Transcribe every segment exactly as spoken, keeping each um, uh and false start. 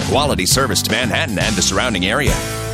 Quality service to Manhattan and the surrounding area.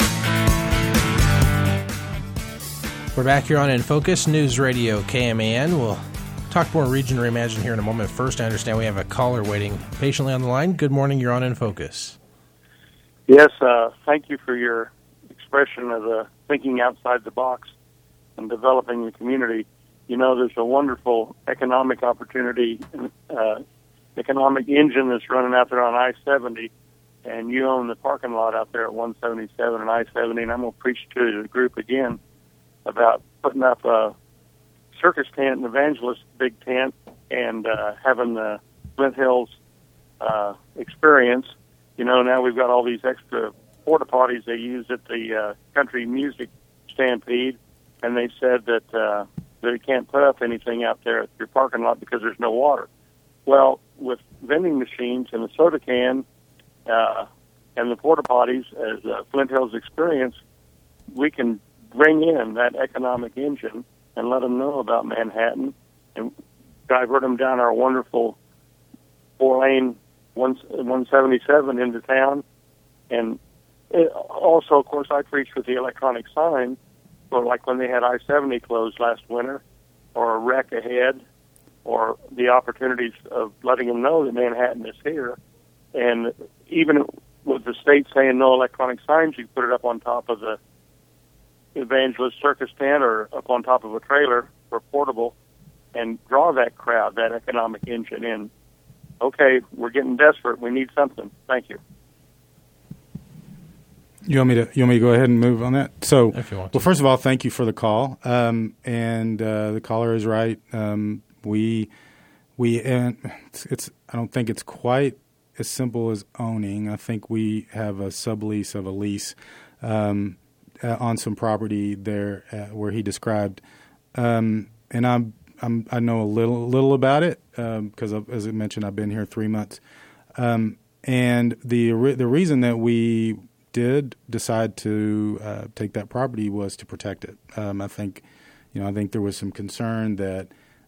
We're back here on In Focus, News Radio K M A N. We'll talk more Region Reimagine here in a moment. First, I understand we have a caller waiting patiently on the line. Good morning, you're on In Focus. Yes, uh, thank you for your expression of the thinking outside the box and developing the community. You know, there's a wonderful economic opportunity, uh, economic engine that's running out there on I seventy, and you own the parking lot out there at one seventy-seven and I seventy, and I'm going to preach to the group again about putting up a circus tent, an evangelist big tent, and uh, having the Flint Hills uh, experience. You know, now we've got all these extra porta potties they use at the uh, country music stampede, and they said that uh, they can't put up anything out there at your parking lot because there's no water. Well, with vending machines and the soda can uh, and the porta potties as uh, Flint Hills experience, we can bring in that economic engine and let them know about Manhattan and divert them down our wonderful four-lane one seventy-seven into town. And it, also, of course, I preached with the electronic sign, or like when they had I seventy closed last winter, or a wreck ahead, or the opportunities of letting them know that Manhattan is here. And even with the state saying no electronic signs, you put it up on top of the evangelist circus tent or up on top of a trailer or portable and draw that crowd, that economic engine in. Okay, we're getting desperate. We need something. Thank you. You want me to you want me to go ahead and move on that? So, If you want to. well, first of all, thank you for the call. Um, and uh, the caller is right. Um, we we and it's, it's I don't think it's quite as simple as owning. I think we have a sublease of a lease um, uh, on some property there uh, where he described, um, and I'm. I'm, I know a little little about it because, um, as I mentioned, I've been here three months. Um, and the the reason that we did decide to uh, take that property was to protect it. Um, I think, you know, I think there was some concern that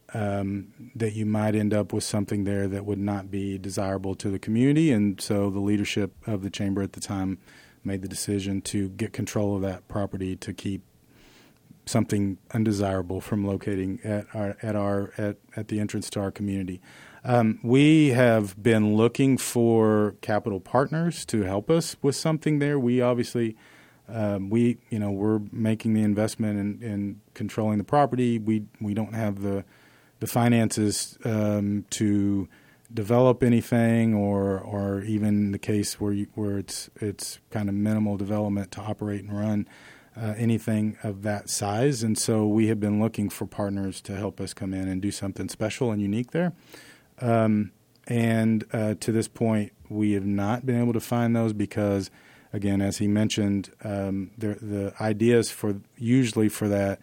um, that you might end up with something there that would not be desirable to the community, and so the leadership of the chamber at the time made the decision to get control of that property to keep something undesirable from locating at our at our at, at the entrance to our community. Um, we have been looking for capital partners to help us with something there. We obviously um, we you know we're making the investment in, in controlling the property. We we don't have the the finances um, to develop anything, or or even the case where you, where it's it's kind of minimal development to operate and run Uh, anything of that size. And so we have been looking for partners to help us come in and do something special and unique there. Um, and uh, to this point, we have not been able to find those because, again, as he mentioned, um, the, the ideas for usually for that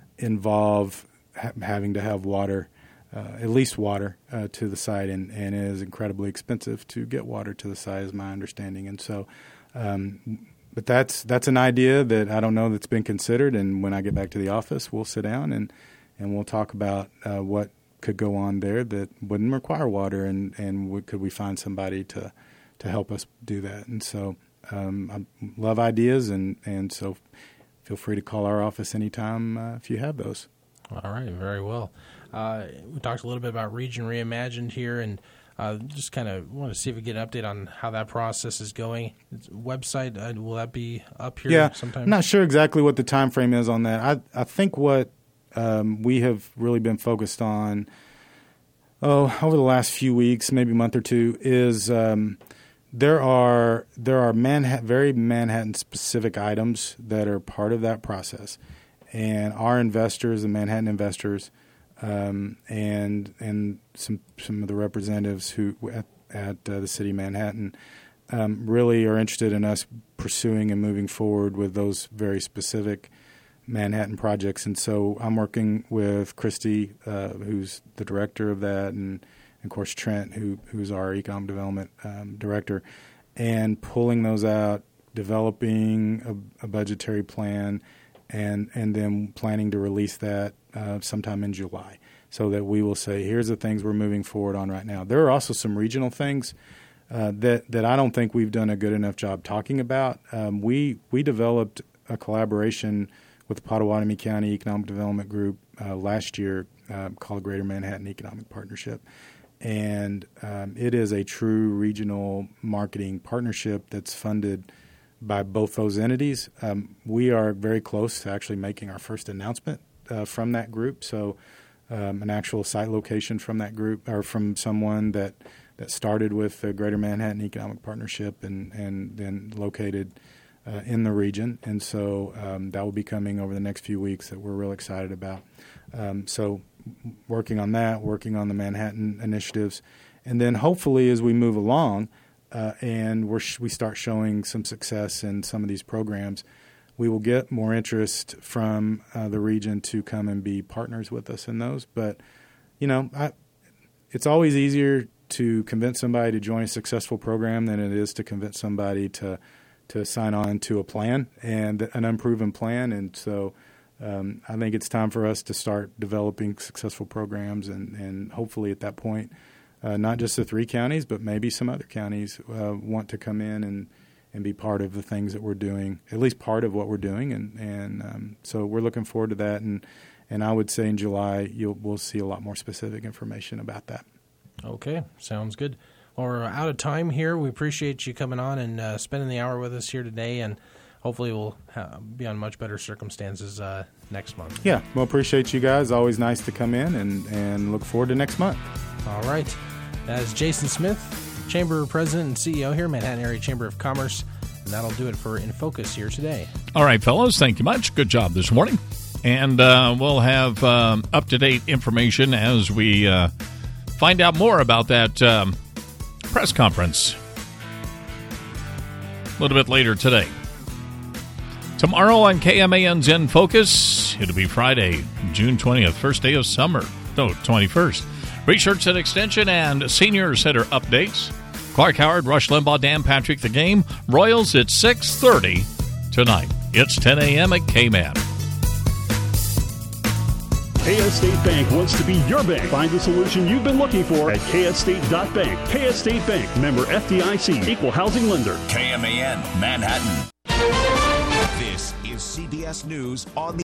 involve ha- having to have water, uh, at least water, uh, to the site, and, and it is incredibly expensive to get water to the site, is my understanding. And so um But that's that's an idea that I don't know that's been considered, and when I get back to the office, we'll sit down and, and we'll talk about uh, what could go on there that wouldn't require water, and and we, could we find somebody to to help us do that. And so um, I love ideas, and, and so feel free to call our office anytime uh, if you have those. All right, very well. Uh, we talked a little bit about Region Reimagined here, and Uh, just kind of want to see if we get an update on how that process is going. It's website, uh, will that be up here yeah, sometime? I'm not sure exactly what the time frame is on that. I, I think what um, we have really been focused on oh, over the last few weeks, maybe a month or two, is um, there are there are Manhattan, very Manhattan-specific items that are part of that process. And our investors, the Manhattan investors, Um, and and some some of the representatives who at, at uh, the city of Manhattan um, really are interested in us pursuing and moving forward with those very specific Manhattan projects. And so I'm working with Christy, uh, who's the director of that, and, and of course Trent, who who's our economic development um, director, and pulling those out, developing a, a budgetary plan, and and then planning to release that uh, sometime in July, so that we will say, here's the things we're moving forward on right now. There are also some regional things uh, that that I don't think we've done a good enough job talking about. Um, we we developed a collaboration with the Pottawatomie County Economic Development Group uh, last year uh, called Greater Manhattan Economic Partnership. And um, it is a true regional marketing partnership that's funded by both those entities. Um, we are very close to actually making our first announcement uh, from that group. So um, an actual site location from that group, or from someone that, that started with the Greater Manhattan Economic Partnership and, and then located uh, in the region. And so um, that will be coming over the next few weeks that we're real excited about. Um, so working on that, working on the Manhattan initiatives. And then hopefully as we move along uh, and we're sh- we start showing some success in some of these programs, we will get more interest from uh, the region to come and be partners with us in those. But, you know, I, it's always easier to convince somebody to join a successful program than it is to convince somebody to to sign on to a plan, and an unproven plan. And so um, I think it's time for us to start developing successful programs, and, and hopefully at that point, uh, not just the three counties, but maybe some other counties uh, want to come in and, and be part of the things that we're doing, at least part of what we're doing. And, and um, so we're looking forward to that. And, and I would say in July, you'll, we'll see a lot more specific information about that. Okay, sounds good. Well, we're out of time here. We appreciate you coming on and uh, spending the hour with us here today, and hopefully we'll ha- be on much better circumstances uh, next month. Yeah, well, appreciate you guys. Always nice to come in, and, and look forward to next month. All right. That is Jason Smith, Chamber President and C E O here, Manhattan Area Chamber of Commerce, and that'll do it for In Focus here today. All right, fellows, thank you much. Good job this morning. And uh, we'll have um, up-to-date information as we uh, find out more about that um, press conference a little bit later today. Tomorrow on K M A N's In Focus, it'll be Friday, June twentieth, first day of summer. No, twenty-first. Research and Extension and Senior Center updates. Clark Howard, Rush Limbaugh, Dan Patrick, the game. Royals at six thirty tonight. It's ten a.m. at K-Man. K S State Bank wants to be your bank. Find the solution you've been looking for at k s state dot bank. K S State Bank, member F D I C, equal housing lender. K M A N, Manhattan. This is C B S News on the